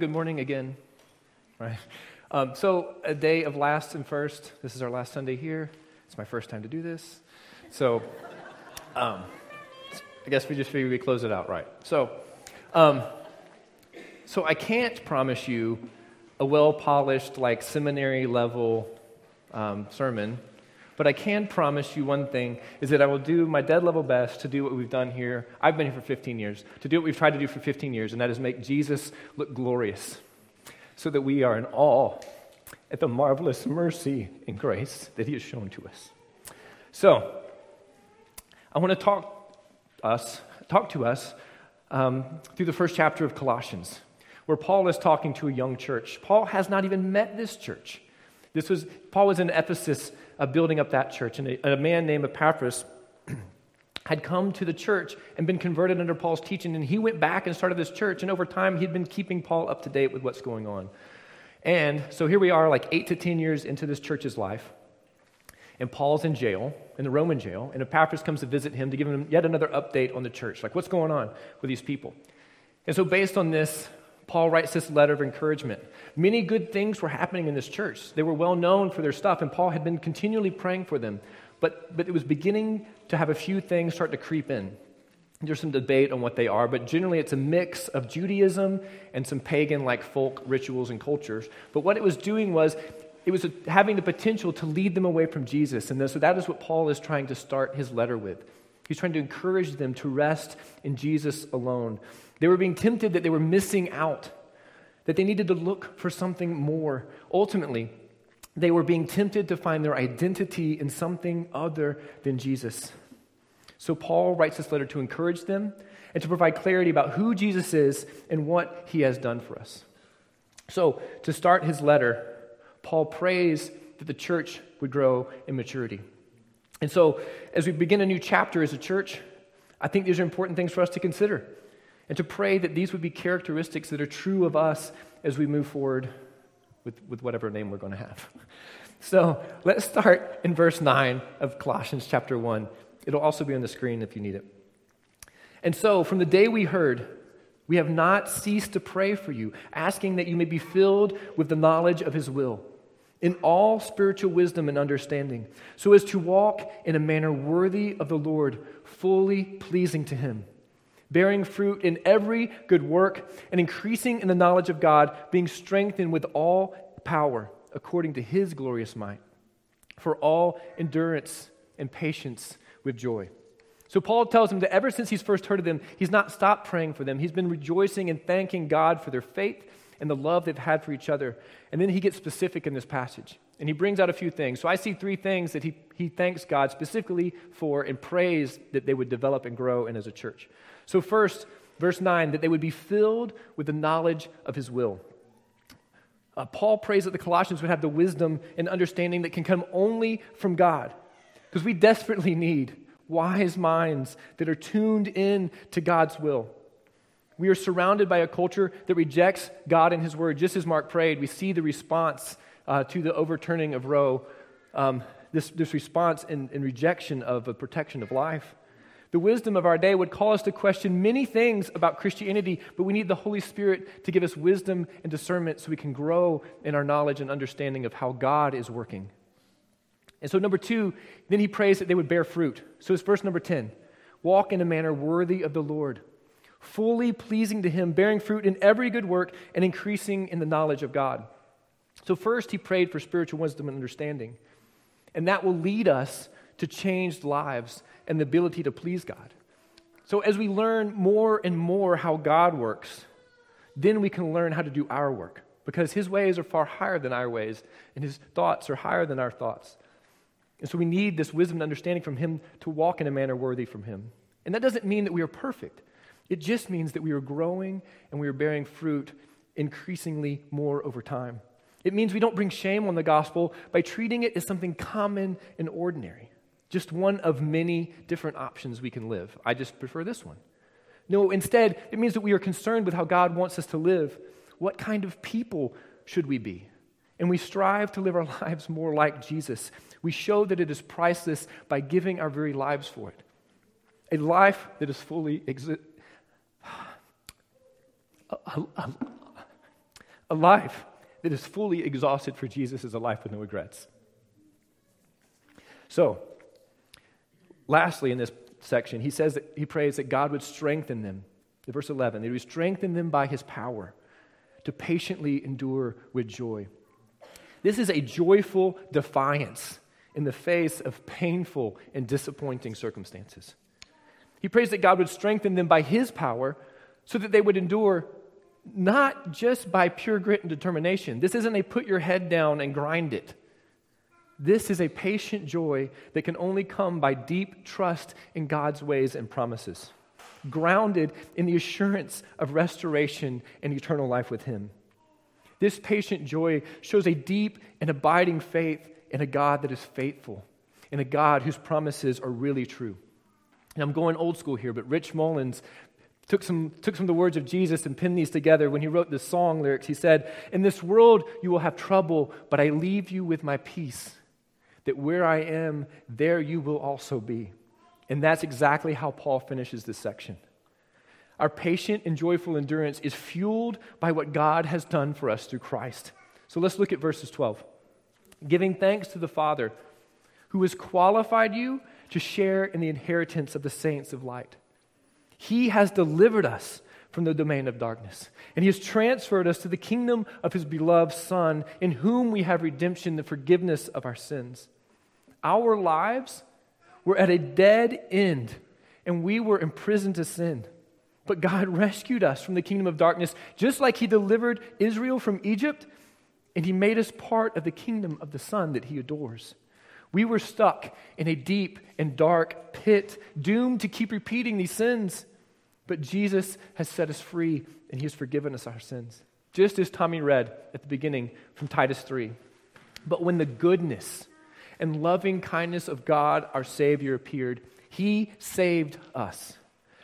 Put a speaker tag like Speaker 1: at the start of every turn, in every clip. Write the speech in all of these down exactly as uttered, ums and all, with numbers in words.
Speaker 1: Good morning again. Right. Um, so a day of last and first. This is our last Sunday here. It's my first time to do this. So um, I guess we just figured we close it out right. So, um, so I can't promise you a well-polished, like seminary level um, sermon, but I can promise you one thing, is that I will do my dead level best to do what we've done here. I've been here for fifteen years, to do what we've tried to do for fifteen years, and that is make Jesus look glorious, so that we are in awe at the marvelous mercy and grace that he has shown to us. So, I want to talk us, talk to us um, through the first chapter of Colossians, where Paul is talking to a young church. Paul has not even met this church. This was Paul was in Ephesus, uh, building up that church, and a, a man named Epaphras had come to the church and been converted under Paul's teaching, and he went back and started this church, and over time he'd been keeping Paul up to date with what's going on. And so here we are, like eight to ten years into this church's life, and Paul's in jail, in the Roman jail, and Epaphras comes to visit him to give him yet another update on the church, like what's going on with these people. And so based on this, Paul writes this letter of encouragement. Many good things were happening in this church. They were well known for their stuff, and Paul had been continually praying for them. But, but it was beginning to have a few things start to creep in. There's some debate on what they are, but generally it's a mix of Judaism and some pagan-like folk rituals and cultures. But what it was doing was, it was having the potential to lead them away from Jesus. And so that is what Paul is trying to start his letter with. He's trying to encourage them to rest in Jesus alone. They were being tempted that they were missing out, that they needed to look for something more. Ultimately, they were being tempted to find their identity in something other than Jesus. So Paul writes this letter to encourage them and to provide clarity about who Jesus is and what he has done for us. So to start his letter, Paul prays that the church would grow in maturity. And so as we begin a new chapter as a church, I think these are important things for us to consider and to pray that these would be characteristics that are true of us as we move forward with, with whatever name we're going to have. So let's start in verse nine of Colossians chapter one. It'll also be on the screen if you need it. And so, from the day we heard, we have not ceased to pray for you, asking that you may be filled with the knowledge of his will, in all spiritual wisdom and understanding, so as to walk in a manner worthy of the Lord, fully pleasing to him, bearing fruit in every good work and increasing in the knowledge of God, being strengthened with all power according to his glorious might, for all endurance and patience with joy. So Paul tells them that ever since he's first heard of them, he's not stopped praying for them. He's been rejoicing and thanking God for their faith and the love they've had for each other. And then he gets specific in this passage, and he brings out a few things. So I see three things that he, he thanks God specifically for and prays that they would develop and grow in as a church. So first, verse nine, that they would be filled with the knowledge of his will. Uh, Paul prays that the Colossians would have the wisdom and understanding that can come only from God, because we desperately need wise minds that are tuned in to God's will. We are surrounded by a culture that rejects God and his word. Just as Mark prayed, we see the response uh, to the overturning of Roe, um, this, this response in, in rejection of the protection of life. The wisdom of our day would call us to question many things about Christianity, but we need the Holy Spirit to give us wisdom and discernment so we can grow in our knowledge and understanding of how God is working. And so number two, then he prays that they would bear fruit. So it's verse number ten. Walk in a manner worthy of the Lord, fully pleasing to him, bearing fruit in every good work and increasing in the knowledge of God. So first he prayed for spiritual wisdom and understanding. And that will lead us to changed lives and the ability to please God. So as we learn more and more how God works, then we can learn how to do our work, because his ways are far higher than our ways, and his thoughts are higher than our thoughts. And so we need this wisdom and understanding from him to walk in a manner worthy from him. And that doesn't mean that we are perfect. It just means that we are growing and we are bearing fruit increasingly more over time. It means we don't bring shame on the gospel by treating it as something common and ordinary, just one of many different options we can live. I just prefer this one. No, instead, it means that we are concerned with how God wants us to live. What kind of people should we be? And we strive to live our lives more like Jesus. We show that it is priceless by giving our very lives for it. A life that is fully exi- a, a, A life that is fully exhausted for Jesus is a life with no regrets. So, lastly in this section, he says that he prays that God would strengthen them. In verse eleven, that he would strengthen them by his power to patiently endure with joy. This is a joyful defiance in the face of painful and disappointing circumstances. He prays that God would strengthen them by his power so that they would endure not just by pure grit and determination. This isn't a put your head down and grind it. This is a patient joy that can only come by deep trust in God's ways and promises, grounded in the assurance of restoration and eternal life with him. This patient joy shows a deep and abiding faith in a God that is faithful, in a God whose promises are really true. And I'm going old school here, but Rich Mullins took some, took some of the words of Jesus and pinned these together when he wrote the song lyrics. He said, "In this world you will have trouble, but I leave you with my peace, that where I am, there you will also be." And that's exactly how Paul finishes this section. Our patient and joyful endurance is fueled by what God has done for us through Christ. So let's look at verses twelve. "Giving thanks to the Father, who has qualified you to share in the inheritance of the saints of light. He has delivered us from the domain of darkness, and he has transferred us to the kingdom of his beloved Son, in whom we have redemption, the forgiveness of our sins. Our lives were at a dead end, and we were imprisoned to sin. But God rescued us from the kingdom of darkness, just like he delivered Israel from Egypt, and he made us part of the kingdom of the Son that he adores. We were stuck in a deep and dark pit, doomed to keep repeating these sins. But Jesus has set us free, and he has forgiven us our sins." Just as Tommy read at the beginning from Titus three. "But when the goodness and loving kindness of God our Savior appeared, he saved us,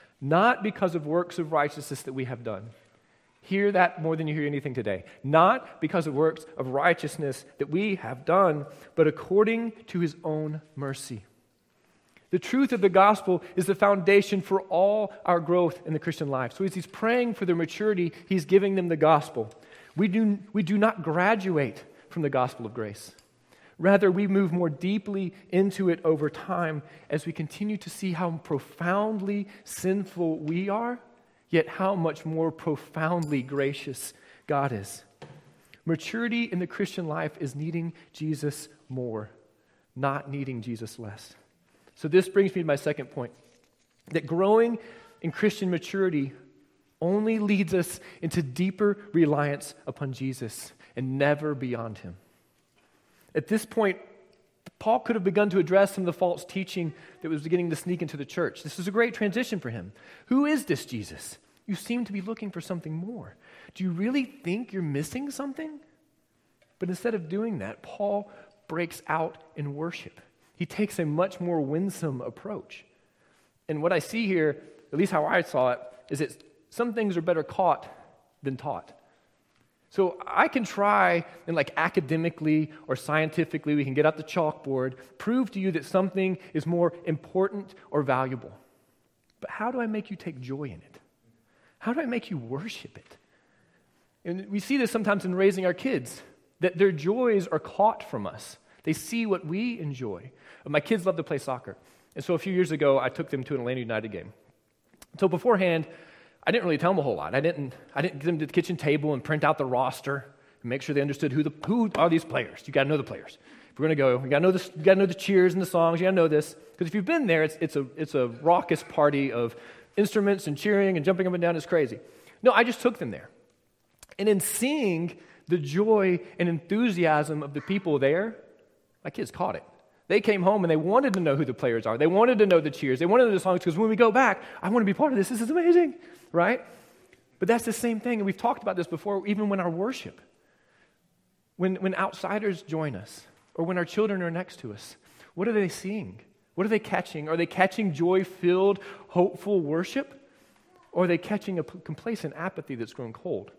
Speaker 1: not because of works of righteousness that we have done." Hear that more than you hear anything today. "Not because of works of righteousness that we have done, but according to his own mercy." The truth of the gospel is the foundation for all our growth in the Christian life. So as he's praying for their maturity, he's giving them the gospel. We do, we do not graduate from the gospel of grace. Rather, we move more deeply into it over time as we continue to see how profoundly sinful we are, yet how much more profoundly gracious God is. Maturity in the Christian life is needing Jesus more, not needing Jesus less. So this brings me to my second point, that growing in Christian maturity only leads us into deeper reliance upon Jesus and never beyond him. At this point, Paul could have begun to address some of the false teaching that was beginning to sneak into the church. This is a great transition for him. Who is this Jesus? You seem to be looking for something more. Do you really think you're missing something? But instead of doing that, Paul breaks out in worship. He takes a much more winsome approach. And what I see here, at least how I saw it, is that some things are better caught than taught. So I can try and like academically or scientifically, we can get out the chalkboard, prove to you that something is more important or valuable. But how do I make you take joy in it? How do I make you worship it? And we see this sometimes in raising our kids, that their joys are caught from us. They see what we enjoy. My kids love to play soccer. And so a few years ago, I took them to an Atlanta United game. So beforehand, I didn't really tell them a whole lot. I didn't I didn't get them to the kitchen table and print out the roster and make sure they understood who the who are these players. You got to know the players. If we're going to go, you got to know this, you got to know the cheers and the songs. You got to know this. Because if you've been there, it's, it's, a, it's a raucous party of instruments and cheering and jumping up and down. It's crazy. No, I just took them there. And in seeing the joy and enthusiasm of the people there, my kids caught it. They came home and they wanted to know who the players are. They wanted to know the cheers. They wanted to know the songs because when we go back, I want to be part of this. This is amazing, right? But that's the same thing, and we've talked about this before, even when our worship. When, when outsiders join us or when our children are next to us, what are they seeing? What are they catching? Are they catching joy-filled, hopeful worship? Or are they catching a complacent apathy that's grown cold?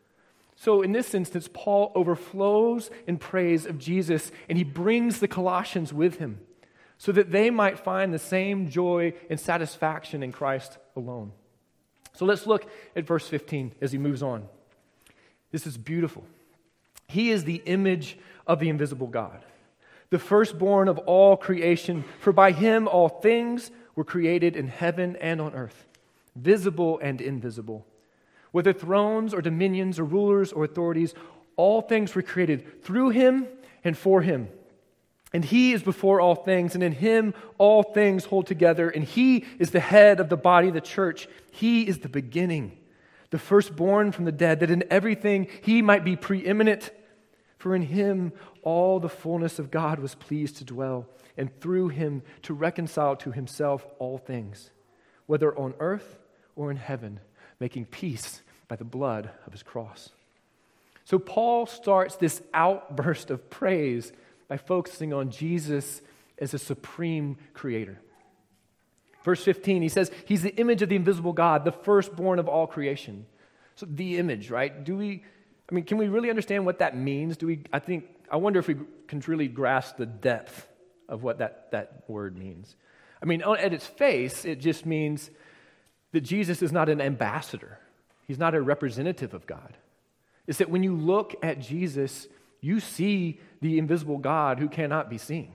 Speaker 1: So in this instance, Paul overflows in praise of Jesus, and he brings the Colossians with him so that they might find the same joy and satisfaction in Christ alone. So let's look at verse fifteen as he moves on. This is beautiful. He is the image of the invisible God, the firstborn of all creation, for by him all things were created in heaven and on earth, visible and invisible. Whether thrones or dominions or rulers or authorities, all things were created through him and for him. And he is before all things, and in him all things hold together. And he is the head of the body, the church. He is the beginning, the firstborn from the dead, that in everything he might be preeminent. For in him all the fullness of God was pleased to dwell, and through him to reconcile to himself all things, whether on earth or in heaven, making peace by the blood of his cross. So Paul starts this outburst of praise by focusing on Jesus as a supreme creator. Verse fifteen, he says, he's the image of the invisible God, the firstborn of all creation. So the image, right? Do we, I mean, can we really understand what that means? Do we, I think, I wonder if we can really grasp the depth of what that, that word means. I mean, at its face, it just means that Jesus is not an ambassador. He's not a representative of God. It's that when you look at Jesus, you see the invisible God who cannot be seen.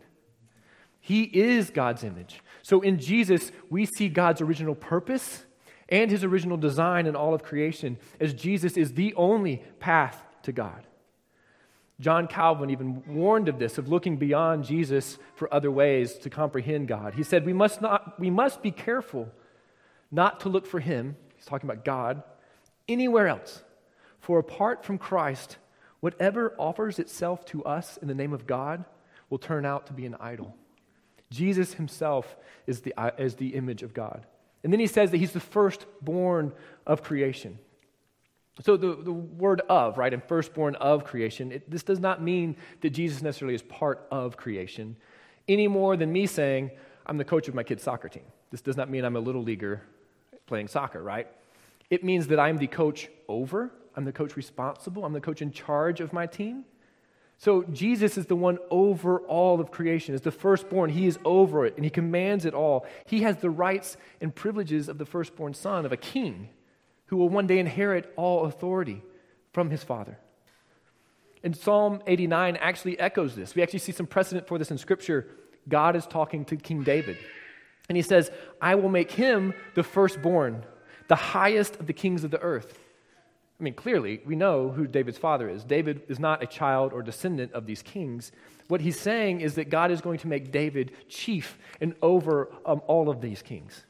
Speaker 1: He is God's image. So in Jesus, we see God's original purpose and his original design in all of creation, as Jesus is the only path to God. John Calvin even warned of this, of looking beyond Jesus for other ways to comprehend God. He said, we must not, we must be careful not to look for him, he's talking about God, anywhere else. For apart from Christ, whatever offers itself to us in the name of God will turn out to be an idol. Jesus himself is the, is the image of God. And then he says that he's the firstborn of creation. So the, the word of, right, and firstborn of creation, it, this does not mean that Jesus necessarily is part of creation, any more than me saying, I'm the coach of my kid's soccer team. This does not mean I'm a little leaguer playing soccer, right? It means that I'm the coach over, I'm the coach responsible, I'm the coach in charge of my team. So Jesus is the one over all of creation. As the firstborn, he is over it, and he commands it all. He has the rights and privileges of the firstborn son of a king who will one day inherit all authority from his father. And Psalm eighty-nine actually echoes this. We actually see some precedent for this in Scripture. God is talking to King David. And he says, I will make him the firstborn, the highest of the kings of the earth. I mean, clearly, we know who David's father is. David is not a child or descendant of these kings. What he's saying is that God is going to make David chief and over um, all of these kings.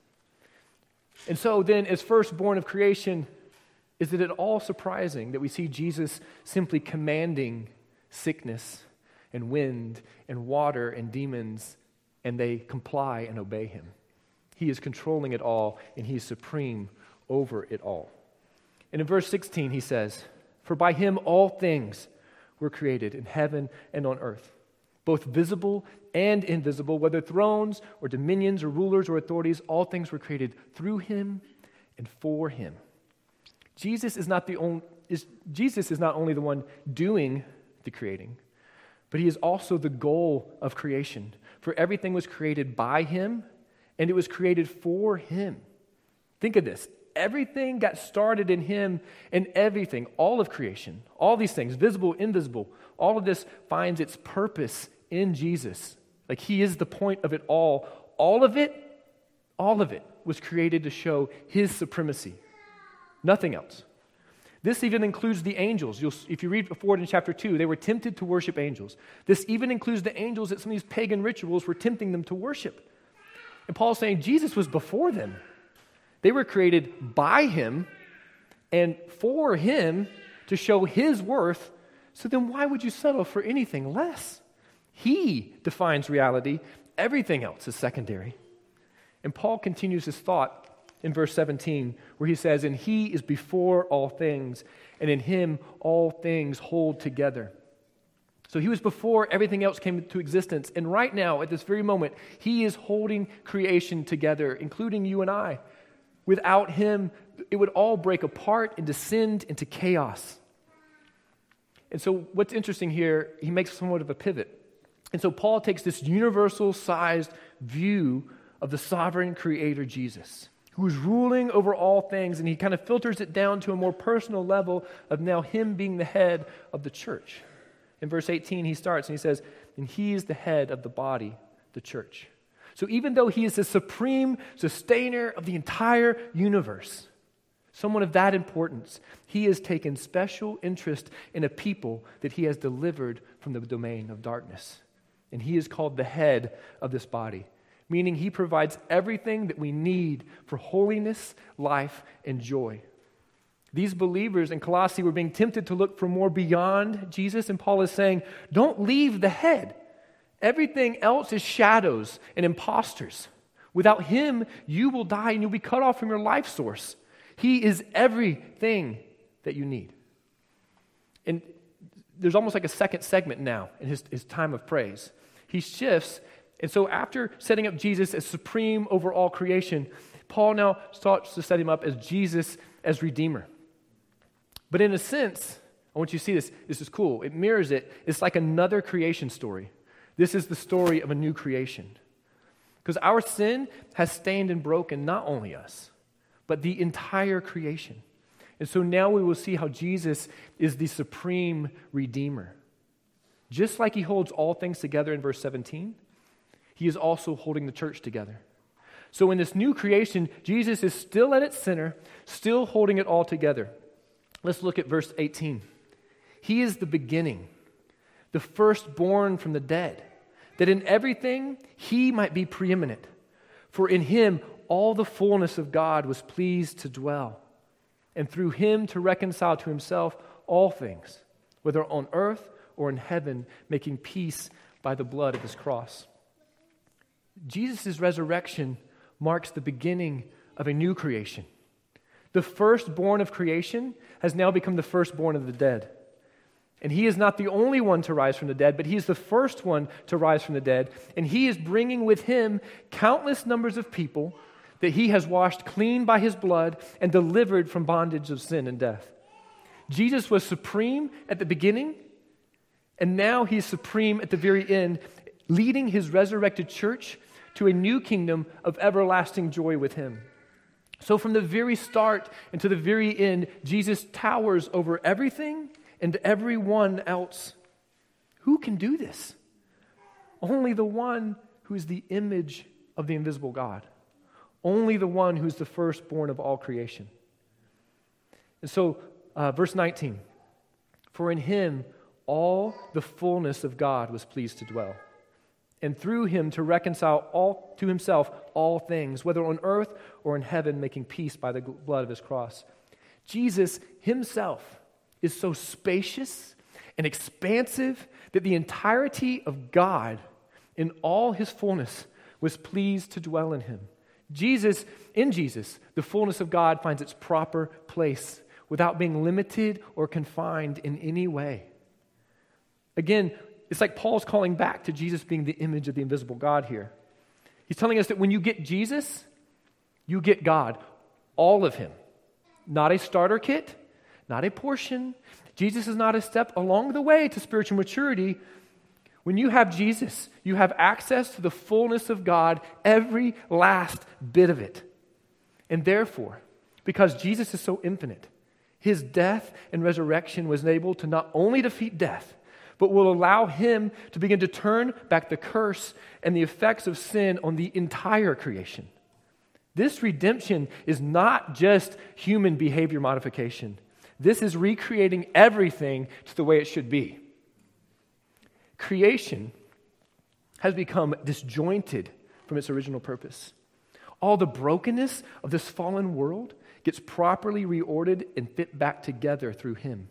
Speaker 1: And so then, as firstborn of creation, is it at all surprising that we see Jesus simply commanding sickness and wind and water and demons, and they comply and obey him? He is controlling it all, and he is supreme over it all. And in verse sixteen, he says, for by him all things were created in heaven and on earth, both visible and invisible, whether thrones or dominions or rulers or authorities, all things were created through him and for him. Jesus is not the only, is, Jesus is not only the one doing the creating, but he is also the goal of creation. For everything was created by him, and it was created for him. Think of this. Everything got started in him, and everything, all of creation, all these things, visible, invisible, all of this finds its purpose in Jesus. Like he is the point of it all. All of it, all of it was created to show his supremacy. Nothing else. This even includes the angels. You'll, if you read forward in chapter two, they were tempted to worship angels. This even includes the angels that some of these pagan rituals were tempting them to worship. And Paul's saying Jesus was before them. They were created by him and for him to show his worth. So then why would you settle for anything less? He defines reality. Everything else is secondary. And Paul continues his thought in verse seventeen, where he says, and he is before all things, and in him all things hold together. So he was before everything else came into existence. And right now, at this very moment, he is holding creation together, including you and I. Without him, it would all break apart and descend into chaos. And so what's interesting here, he makes somewhat of a pivot. And so Paul takes this universal-sized view of the sovereign creator Jesus. who is ruling over all things, and he kind of filters it down to a more personal level of now him being the head of the church. In verse eighteen, he starts and he says, and he is the head of the body, the church. So even though he is the supreme sustainer of the entire universe, someone of that importance, he has taken special interest in a people that he has delivered from the domain of darkness. And he is called the head of this body, meaning he provides everything that we need for holiness, life, and joy. These believers in Colossae were being tempted to look for more beyond Jesus, and Paul is saying, don't leave the head. Everything else is shadows and imposters. Without him, you will die and you'll be cut off from your life source. He is everything that you need. And there's almost like a second segment now in his, his time of praise. He shifts, and so after setting up Jesus as supreme over all creation, Paul now starts to set him up as Jesus as Redeemer. But in a sense, I want you to see this. This is cool. It mirrors it. It's like another creation story. This is the story of a new creation. Because our sin has stained and broken not only us, but the entire creation. And so now we will see how Jesus is the supreme Redeemer. Just like he holds all things together in verse seventeen, he is also holding the church together. So in this new creation, Jesus is still at its center, still holding it all together. Let's look at verse eighteen. He is the beginning, the firstborn from the dead, that in everything he might be preeminent. For in him all the fullness of God was pleased to dwell, and through him to reconcile to himself all things, whether on earth or in heaven, making peace by the blood of his cross. Jesus' resurrection marks the beginning of a new creation. The firstborn of creation has now become the firstborn of the dead. And he is not the only one to rise from the dead, but he is the first one to rise from the dead. And he is bringing with him countless numbers of people that he has washed clean by his blood and delivered from bondage of sin and death. Jesus was supreme at the beginning, and now he's supreme at the very end, leading his resurrected church to a new kingdom of everlasting joy with him. So from the very start and to the very end, Jesus towers over everything and everyone else. Who can do this? Only the one who is the image of the invisible God. Only the one who is the firstborn of all creation. And so, uh, verse nineteen, for in him all the fullness of God was pleased to dwell, and through him to reconcile all to himself all things, whether on earth or in heaven, making peace by the blood of his cross. Jesus himself is so spacious and expansive that the entirety of God in all his fullness was pleased to dwell in him. Jesus, in Jesus, the fullness of God finds its proper place without being limited or confined in any way. Again, it's like Paul's calling back to Jesus being the image of the invisible God here. He's telling us that when you get Jesus, you get God, all of him. Not a starter kit, not a portion. Jesus is not a step along the way to spiritual maturity. When you have Jesus, you have access to the fullness of God, every last bit of it. And therefore, because Jesus is so infinite, his death and resurrection was able to not only defeat death, but will allow him to begin to turn back the curse and the effects of sin on the entire creation. This redemption is not just human behavior modification. This is recreating everything to the way it should be. Creation has become disjointed from its original purpose. All the brokenness of this fallen world gets properly reordered and fit back together through him.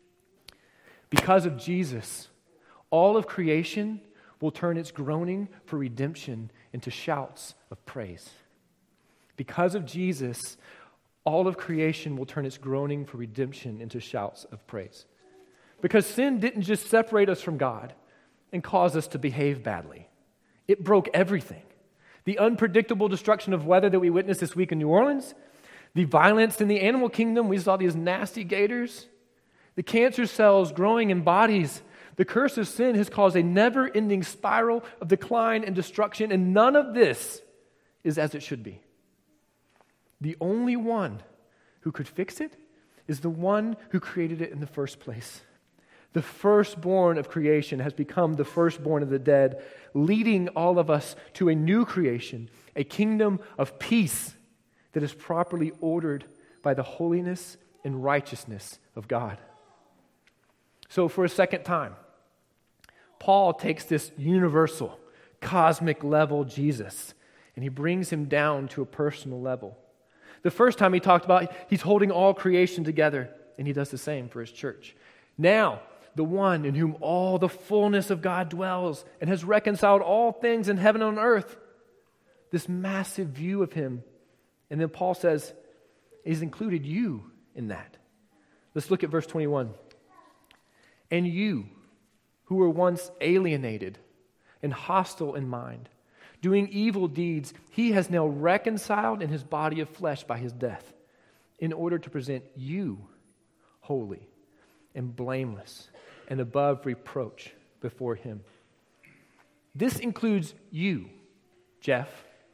Speaker 1: Because of Jesus, all of creation will turn its groaning for redemption into shouts of praise. Because of Jesus, all of creation will turn its groaning for redemption into shouts of praise. Because sin didn't just separate us from God and cause us to behave badly. It broke everything. The unpredictable destruction of weather that we witnessed this week in New Orleans, the violence in the animal kingdom, we saw these nasty gators, the cancer cells growing in bodies. The curse of sin has caused a never-ending spiral of decline and destruction, and none of this is as it should be. The only one who could fix it is the one who created it in the first place. The firstborn of creation has become the firstborn of the dead, leading all of us to a new creation, a kingdom of peace that is properly ordered by the holiness and righteousness of God. So for a second time, Paul takes this universal, cosmic level Jesus, and he brings him down to a personal level. The first time he talked about he's holding all creation together, and he does the same for his church. Now, the one in whom all the fullness of God dwells and has reconciled all things in heaven and on earth. This massive view of him. And then Paul says, he's included you in that. Let's look at verse twenty-one. And you, who were once alienated and hostile in mind, doing evil deeds, he has now reconciled in his body of flesh by his death, in order to present you holy and blameless and above reproach before him. This includes you, Jeff,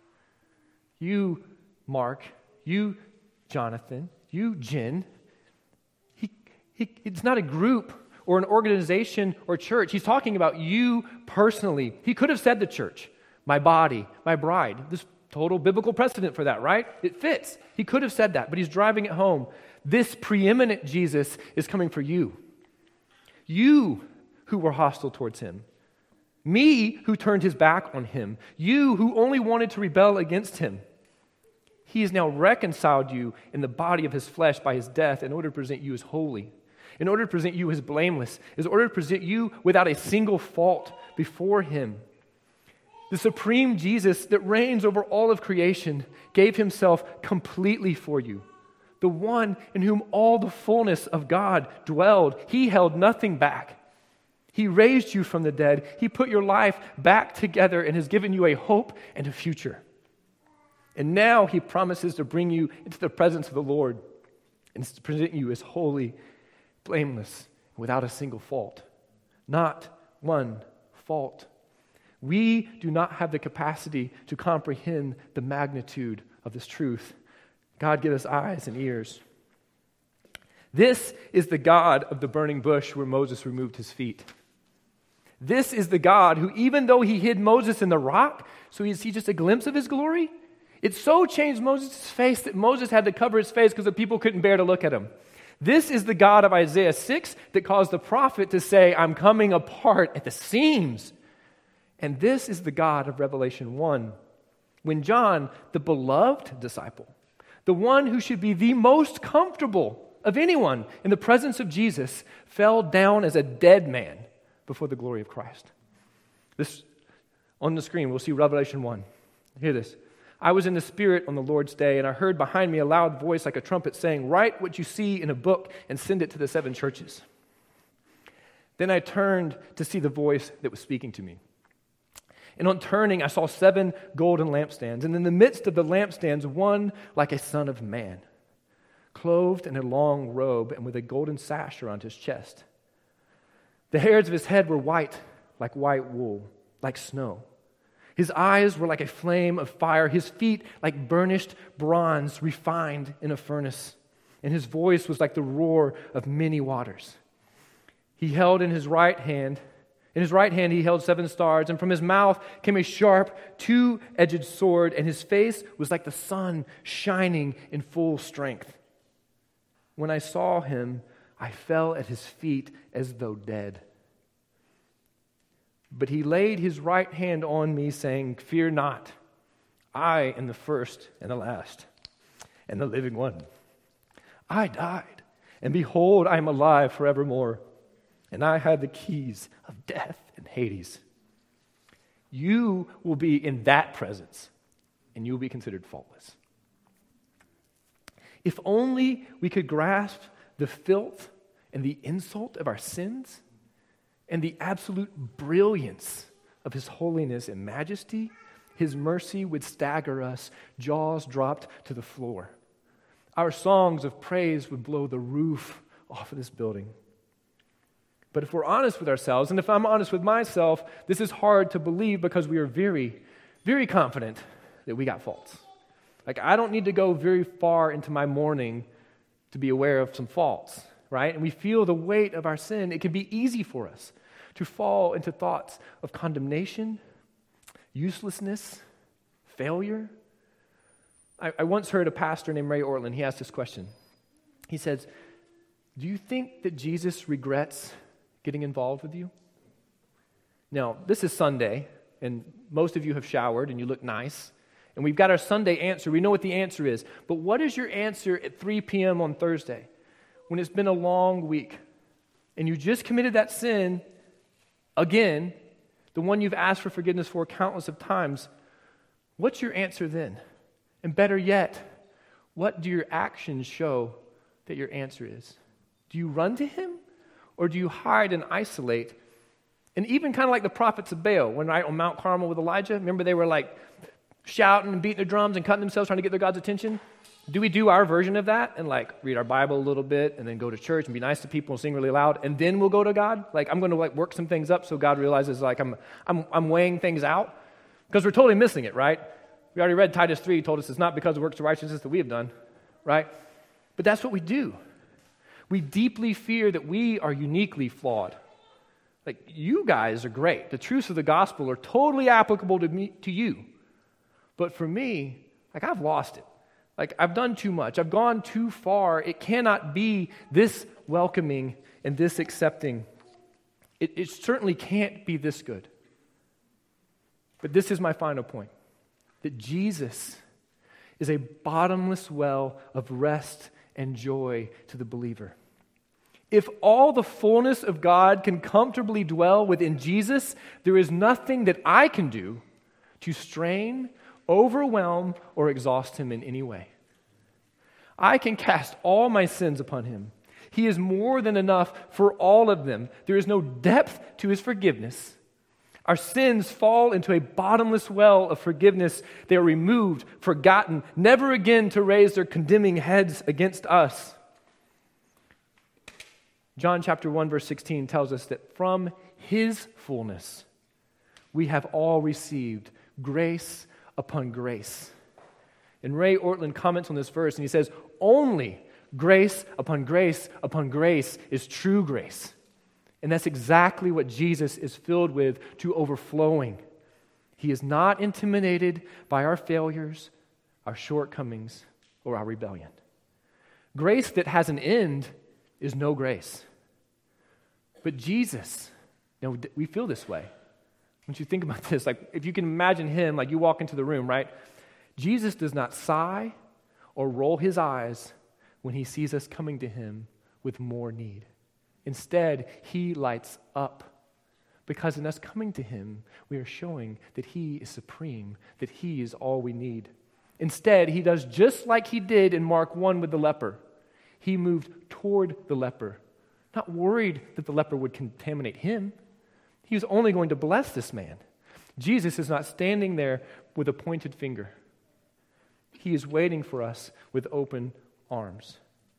Speaker 1: you, Mark, you, Jonathan, you, Jen. He, he, it's not a group or an organization or church. He's talking about you personally. He could have said the church, my body, my bride. There's total biblical precedent for that, right? It fits. He could have said that, but he's driving it home. This preeminent Jesus is coming for you. You who were hostile towards him. Me who turned his back on him. You who only wanted to rebel against him. He has now reconciled you in the body of his flesh by his death in order to present you as holy, in order to present you as blameless, in order to present you without a single fault before him. The supreme Jesus that reigns over all of creation gave himself completely for you. The one in whom all the fullness of God dwelled. He held nothing back. He raised you from the dead. He put your life back together and has given you a hope and a future. And now he promises to bring you into the presence of the Lord and to present you as holy, blameless, without a single fault. Not one fault. We do not have the capacity to comprehend the magnitude of this truth. God, give us eyes and ears. This is the God of the burning bush where Moses removed his feet. This is the God who, even though he hid Moses in the rock, so he see just a glimpse of his glory, it so changed Moses' face that Moses had to cover his face because the people couldn't bear to look at him. This is the God of Isaiah six that caused the prophet to say, I'm coming apart at the seams. And this is the God of Revelation one. When John, the beloved disciple, the one who should be the most comfortable of anyone in the presence of Jesus, fell down as a dead man before the glory of Christ. This on the screen, we'll see Revelation one. Hear this. I was in the Spirit on the Lord's day, and I heard behind me a loud voice like a trumpet saying, write what you see in a book and send it to the seven churches. Then I turned to see the voice that was speaking to me. And on turning, I saw seven golden lampstands, and in the midst of the lampstands, one like a son of man, clothed in a long robe and with a golden sash around his chest. The hairs of his head were white, like white wool, like snow. His eyes were like a flame of fire, his feet like burnished bronze refined in a furnace, and his voice was like the roar of many waters. He held in his right hand In his right hand he held seven stars, and from his mouth came a sharp, two-edged sword, and his face was like the sun shining in full strength. When I saw him, I fell at his feet as though dead. But he laid his right hand on me, saying, fear not, I am the first and the last, and the living one. I died, and behold, I am alive forevermore. And I had the keys of death and Hades. You will be in that presence, and you will be considered faultless. If only we could grasp the filth and the insult of our sins and the absolute brilliance of his holiness and majesty, his mercy would stagger us, jaws dropped to the floor. Our songs of praise would blow the roof off of this building. But if we're honest with ourselves, and if I'm honest with myself, this is hard to believe because we are very, very confident that we got faults. Like, I don't need to go very far into my morning to be aware of some faults, right? And we feel the weight of our sin. It can be easy for us to fall into thoughts of condemnation, uselessness, failure. I, I once heard a pastor named Ray Ortlund. He asked this question. He says, do you think that Jesus regrets getting involved with you? Now, this is Sunday, and most of you have showered and you look nice. And we've got our Sunday answer. We know what the answer is. But what is your answer at three p.m. on Thursday when it's been a long week and you just committed that sin again, the one you've asked for forgiveness for countless of times? What's your answer then? And better yet, what do your actions show that your answer is? Do you run to him, or do you hide and isolate? And even kind of like the prophets of Baal, when right on Mount Carmel with Elijah, remember they were like shouting and beating their drums and cutting themselves trying to get their God's attention? Do we do our version of that and like read our Bible a little bit and then go to church and be nice to people and sing really loud and then we'll go to God? Like, I'm going to like work some things up so God realizes like I'm I'm I'm weighing things out? Because we're totally missing it, right? We already read Titus three, told us it's not because of works of righteousness that we have done, right? But that's what we do. We deeply fear that we are uniquely flawed. Like, you guys are great. The truths of the gospel are totally applicable to me, to you. But for me, like, I've lost it. Like, I've done too much. I've gone too far. It cannot be this welcoming and this accepting. It, it certainly can't be this good. But this is my final point, that Jesus is a bottomless well of rest and joy to the believer. If all the fullness of God can comfortably dwell within Jesus, there is nothing that I can do to strain, overwhelm, or exhaust him in any way. I can cast all my sins upon him. He is more than enough for all of them. There is no depth to his forgiveness. Our sins fall into a bottomless well of forgiveness. They are removed, forgotten, never again to raise their condemning heads against us. John chapter one, verse sixteen tells us that from his fullness we have all received grace upon grace. And Ray Ortlund comments on this verse and he says, only grace upon grace upon grace is true grace. And that's exactly what Jesus is filled with to overflowing. He is not intimidated by our failures, our shortcomings, or our rebellion. Grace that has an end is no grace. But Jesus, you know, we feel this way. Once you think about this, like if you can imagine him, like you walk into the room, right? Jesus does not sigh or roll his eyes when he sees us coming to him with more need. Instead, he lights up because in us coming to him, we are showing that he is supreme, that he is all we need. Instead, he does just like he did in Mark one with the leper. He moved toward the leper, not worried that the leper would contaminate him. He was only going to bless this man. Jesus is not standing there with a pointed finger. He is waiting for us with open arms.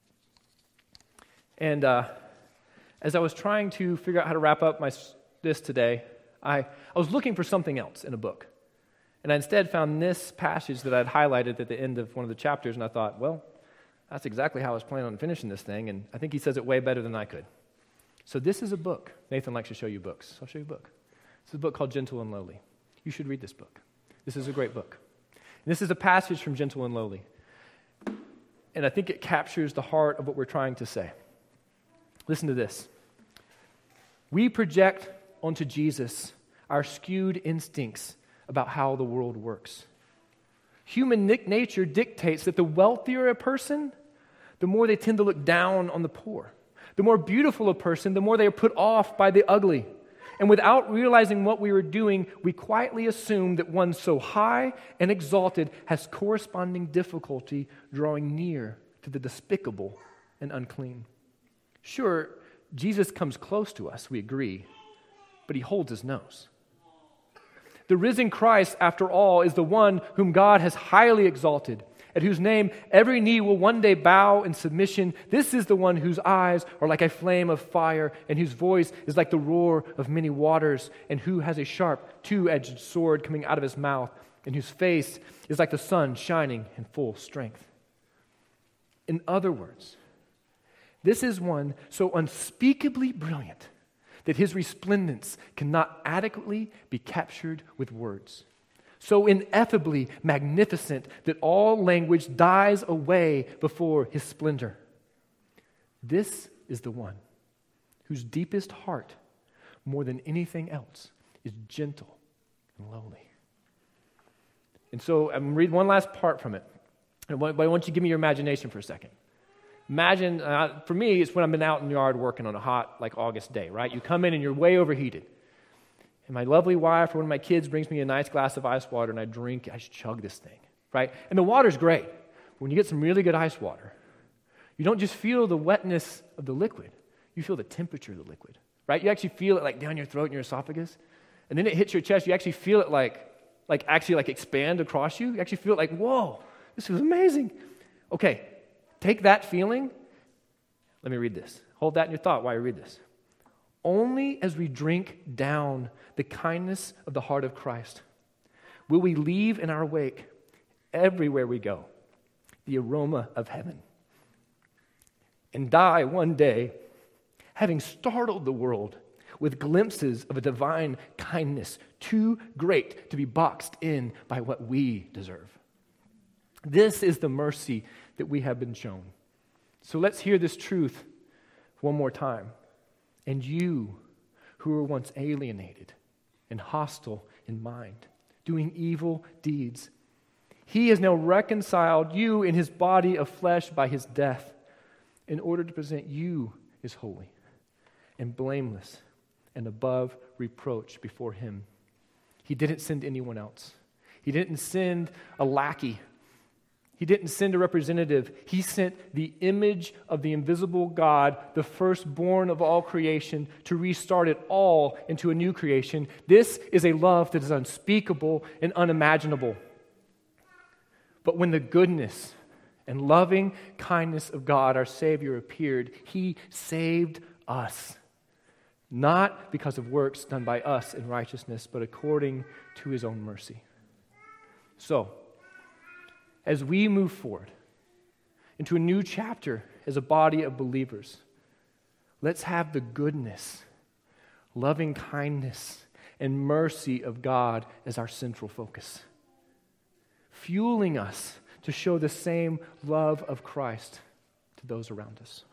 Speaker 1: And uh, as I was trying to figure out how to wrap up my this today, I, I was looking for something else in a book. And I instead found this passage that I'd highlighted at the end of one of the chapters, and I thought, well, that's exactly how I was planning on finishing this thing, and I think he says it way better than I could. So this is a book. Nathan likes to show you books. I'll show you a book. It's a book called Gentle and Lowly. You should read this book. This is a great book. And this is a passage from Gentle and Lowly. And I think it captures the heart of what we're trying to say. Listen to this. We project onto Jesus our skewed instincts about how the world works. Human nature dictates that the wealthier a person, the more they tend to look down on the poor. The more beautiful a person, the more they are put off by the ugly. And without realizing what we were doing, we quietly assume that one so high and exalted has corresponding difficulty drawing near to the despicable and unclean. Sure, Jesus comes close to us, we agree, but he holds his nose. The risen Christ, after all, is the one whom God has highly exalted, at whose name every knee will one day bow in submission. This is the one whose eyes are like a flame of fire, and whose voice is like the roar of many waters, and who has a sharp, two-edged sword coming out of his mouth, and whose face is like the sun shining in full strength. In other words, this is one so unspeakably brilliant that his resplendence cannot adequately be captured with words. So ineffably magnificent that all language dies away before his splendor. This is the one whose deepest heart, more than anything else, is gentle and lowly. And so I'm going to read one last part from it. But I want you to give me your imagination for a second. Imagine, uh, for me, it's when I've been out in the yard working on a hot, like August day, right? You come in and you're way overheated. And my lovely wife or one of my kids brings me a nice glass of ice water and I drink, I just chug this thing, right? And the water's great. But when you get some really good ice water, you don't just feel the wetness of the liquid, you feel the temperature of the liquid, right? You actually feel it like down your throat and your esophagus. And then it hits your chest, you actually feel it like, like actually like expand across you. You actually feel it like, whoa, this is amazing. Okay, take that feeling. Let me read this. Hold that in your thought while you read this. Only as we drink down the kindness of the heart of Christ will we leave in our wake, everywhere we go, the aroma of heaven, and die one day having startled the world with glimpses of a divine kindness too great to be boxed in by what we deserve. This is the mercy that we have been shown. So let's hear this truth one more time. And you, who were once alienated and hostile in mind, doing evil deeds, he has now reconciled you in his body of flesh by his death, in order to present you as holy and blameless and above reproach before him. He didn't send anyone else. He didn't send a lackey. He didn't send a representative. He sent the image of the invisible God, the firstborn of all creation, to restart it all into a new creation. This is a love that is unspeakable and unimaginable. But when the goodness and loving kindness of God, our Savior, appeared, he saved us. Not because of works done by us in righteousness, but according to his own mercy. So, as we move forward into a new chapter as a body of believers, let's have the goodness, loving kindness, and mercy of God as our central focus, fueling us to show the same love of Christ to those around us.